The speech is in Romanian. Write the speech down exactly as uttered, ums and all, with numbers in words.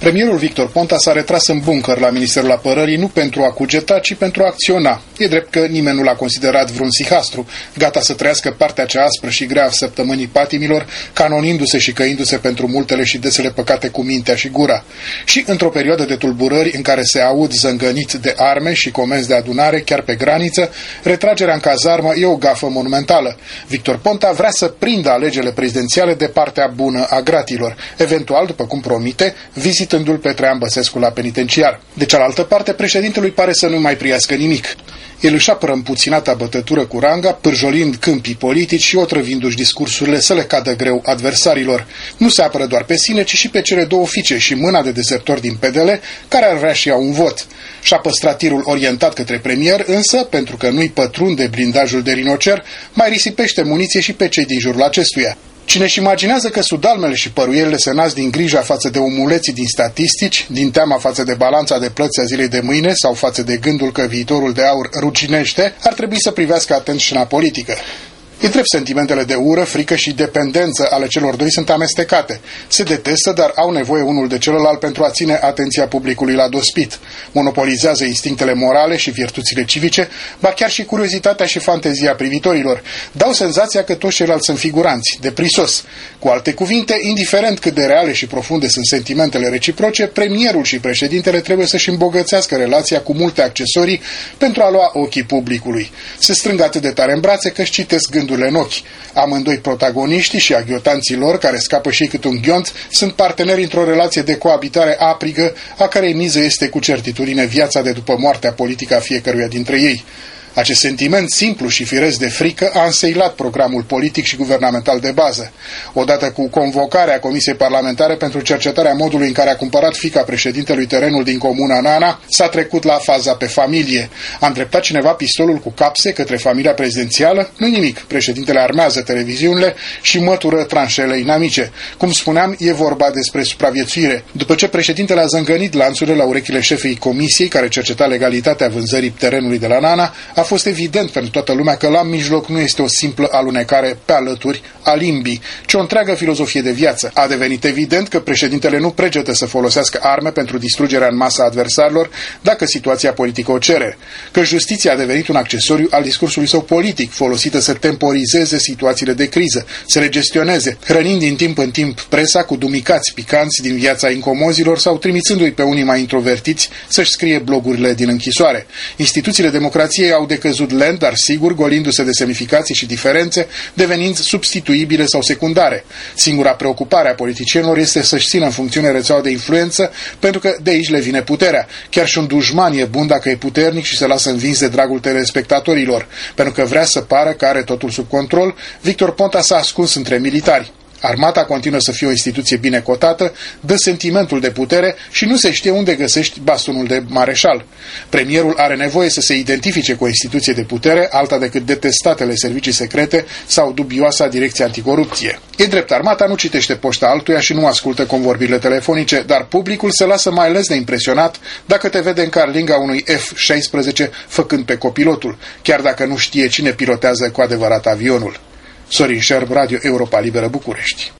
Premierul Victor Ponta s-a retras în buncăr la Ministerul Apărării nu pentru a cugeta, ci pentru a acționa. E drept că nimeni nu l-a considerat vreun sihastru, gata să trăiască partea cea aspră și grea a săptămânii patimilor, canonindu-se și căindu-se pentru multele și desele păcate cu mintea și gura. Și într-o perioadă de tulburări în care se aud zângănit de arme și comenzi de adunare chiar pe graniță, retragerea în cazarmă e o gafă monumentală. Victor Ponta vrea să prindă alegerile prezidențiale de partea bună a gratilor, eventual, după cum promite, vizitându-l pe Traian Băsescu la penitenciar. De cealaltă parte, președintelui pare să nu mai priască nimic. El își apără împuținata bătătură cu ranga, pârjolind câmpii politici și otrăvindu-și discursurile să le cadă greu adversarilor. Nu se apără doar pe sine, ci și pe cele două fiice și mâna de desertori din P D L, care ar vrea și ea un vot. Și-a păstrat tirul orientat către premier, însă, pentru că nu-i pătrunde blindajul de rinocer, mai risipește muniție și pe cei din jurul acestuia. Cine-și imaginează că sudalmele și păruielile se nasc din grija față de omuleții din statistici, din teama față de balanța de plăți a zilei de mâine sau față de gândul că viitorul de aur ruginește, ar trebui să privească atent scena politică. E drept, sentimentele de ură, frică și dependență ale celor doi sunt amestecate. Se detestă, dar au nevoie unul de celălalt pentru a ține atenția publicului la dospit. Monopolizează instinctele morale și virtuțile civice, ba chiar și curiozitatea și fantezia privitorilor. Dau senzația că toți ceilalți sunt figuranți, de prisos. Cu alte cuvinte, indiferent cât de reale și profunde sunt sentimentele reciproce, premierul și președintele trebuie să-și îmbogățească relația cu multe accesorii pentru a lua ochii publicului. Se strâng atât de tare în brațe că-și citesc gândurile în ochi. Amândoi protagoniștii și aghiotanții lor, care scapă și cât un ghiont, sunt parteneri într-o relație de coabitare aprigă, a cărei miză este cu certitudine viața de după moartea politică a fiecăruia dintre ei. Acest sentiment simplu și firesc de frică a înseilat programul politic și guvernamental de bază. Odată cu convocarea Comisiei Parlamentare pentru cercetarea modului în care a cumpărat fiica președintelui terenul din comuna Nana, s-a trecut la faza pe familie. A îndreptat cineva pistolul cu capse către familia prezidențială? Nu nimic. Președintele armează televiziunile și mătură tranșele inamice. Cum spuneam, e vorba despre supraviețuire. După ce președintele a zângănit lanțurile la urechile șefei comisiei care cerceta legalitatea vânzării terenului de la Nana, a fost evident pentru toată lumea că la mijloc nu este o simplă alunecare pe alături a limbii, ci o întreagă filozofie de viață. A devenit evident că președintele nu pregetă să folosească arme pentru distrugerea în masă a adversarilor dacă situația politică o cere, că justiția a devenit un accesoriu al discursului său politic, folosită să temporizeze situațiile de criză, să le gestioneze, hrănind din timp în timp presa cu dumicați picanți din viața incomozilor sau trimițându-i pe unii mai introvertiți să-și scrie blogurile din închisoare. Instituțiile democrației au decăzut lent, dar sigur, golindu-se de semnificații și diferențe, devenind substituibile sau secundare. Singura preocupare a politicienilor este să-și țină în funcțiune rețeaua de influență, pentru că de aici le vine puterea. Chiar și un dușman e bun dacă e puternic și se lasă învins de dragul telespectatorilor. Pentru că vrea să pară că are totul sub control, Victor Ponta s-a ascuns între militari. Armata continuă să fie o instituție bine cotată, dă sentimentul de putere și nu se știe unde găsești bastonul de mareșal. Premierul are nevoie să se identifice cu o instituție de putere, alta decât detestatele servicii secrete sau dubioasa direcție anticorupție. E drept, armata nu citește poșta altuia și nu ascultă convorbirile telefonice, dar publicul se lasă mai ales de impresionat dacă te vede în carlinga unui F șaisprezece făcând pe copilotul, chiar dacă nu știe cine pilotează cu adevărat avionul. Sorin Șerb, Radio Europa Liberă, București.